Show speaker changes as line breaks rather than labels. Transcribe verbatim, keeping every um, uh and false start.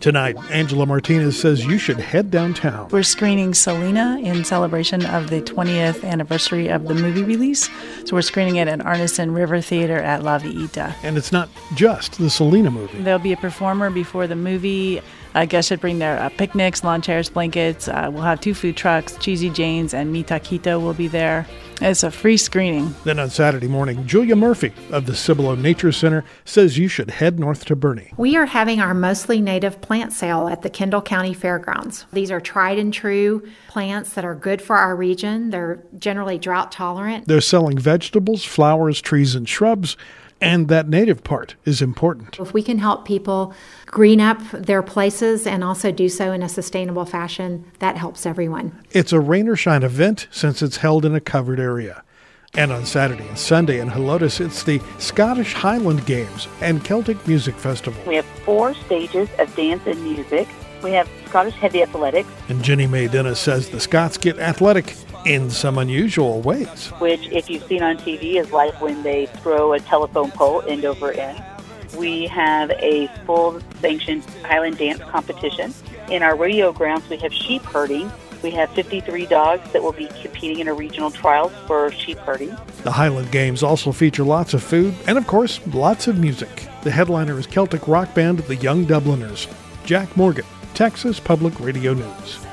Tonight, Angela Martinez says you should head downtown.
We're screening Selena in celebration of the twentieth anniversary of the movie release. So we're screening it at Arneson River Theater at La Villita.
And it's not just the Selena movie.
There'll be a performer before the movie. Uh, guests should bring their uh, picnics, lawn chairs, blankets. Uh, we'll have two food trucks. Cheesy Jane's and Mi Taquito will be there. It's a free screening.
Then on Saturday morning, Julia Murphy of the Cibolo Nature Center says you should head north to Boerne.
We are having our mostly native plant sale at the Kendall County Fairgrounds. These are tried and true plants that are good for our region. They're generally drought tolerant.
They're selling vegetables, flowers, trees, and shrubs. And that native part is important.
If we can help people green up their places and also do so in a sustainable fashion, that helps everyone.
It's a rain or shine event since it's held in a covered area. And on Saturday and Sunday in Helotes, it's the Scottish Highland Games and Celtic Music Festival.
We have four stages of dance and music. We have Scottish Heavy Athletics.
And Jenny Mae Dennis says the Scots get athletic in some unusual ways.
Which, if you've seen on T V, is like when they throw a telephone pole end over end. We have a full sanctioned Highland dance competition. In our rodeo grounds, we have sheep herding. We have fifty-three dogs that will be competing in a regional trials for sheep herding.
The Highland Games also feature lots of food and, of course, lots of music. The headliner is Celtic rock band The Young Dubliners. Jack Morgan, Texas Public Radio News.